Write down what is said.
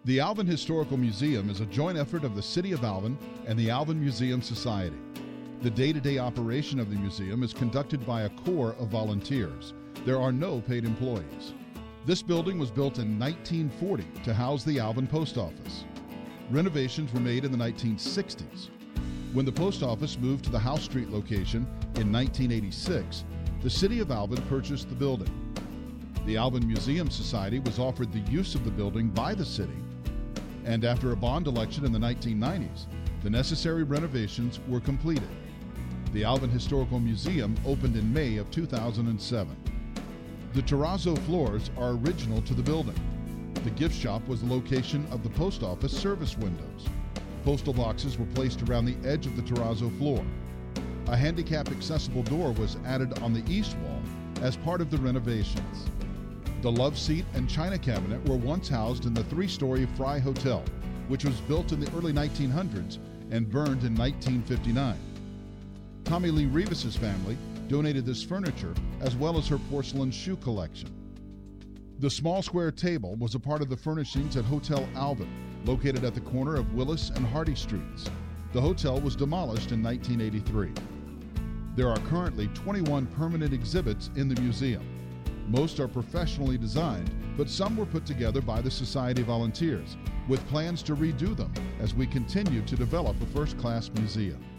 The Alvin Historical Museum is a joint effort of the City of Alvin and the Alvin Museum Society. The day-to-day operation of the museum is conducted by a corps of volunteers. There are no paid employees. This building was built in 1940 to house the Alvin Post Office. Renovations were made in the 1960s. When the post office moved to the House Street location in 1986, the City of Alvin purchased the building. The Alvin Museum Society was offered the use of the building by the city, and after a bond election in the 1990s, the necessary renovations were completed. The Alvin Historical Museum opened in May of 2007. The terrazzo floors are original to the building. The gift shop was the location of the post office service windows. Postal boxes were placed around the edge of the terrazzo floor. A handicap-accessible door was added on the east wall as part of the renovations. The love seat and china cabinet were once housed in the three-story Fry Hotel, which was built in the early 1900s and burned in 1959. Tommy Lee Revis's family donated this furniture as well as her porcelain shoe collection. The small square table was a part of the furnishings at Hotel Alvin, located at the corner of Willis and Hardy Streets. The hotel was demolished in 1983. There are currently 21 permanent exhibits in the museum. Most are professionally designed, but some were put together by the Society volunteers, with plans to redo them as we continue to develop a first-class museum.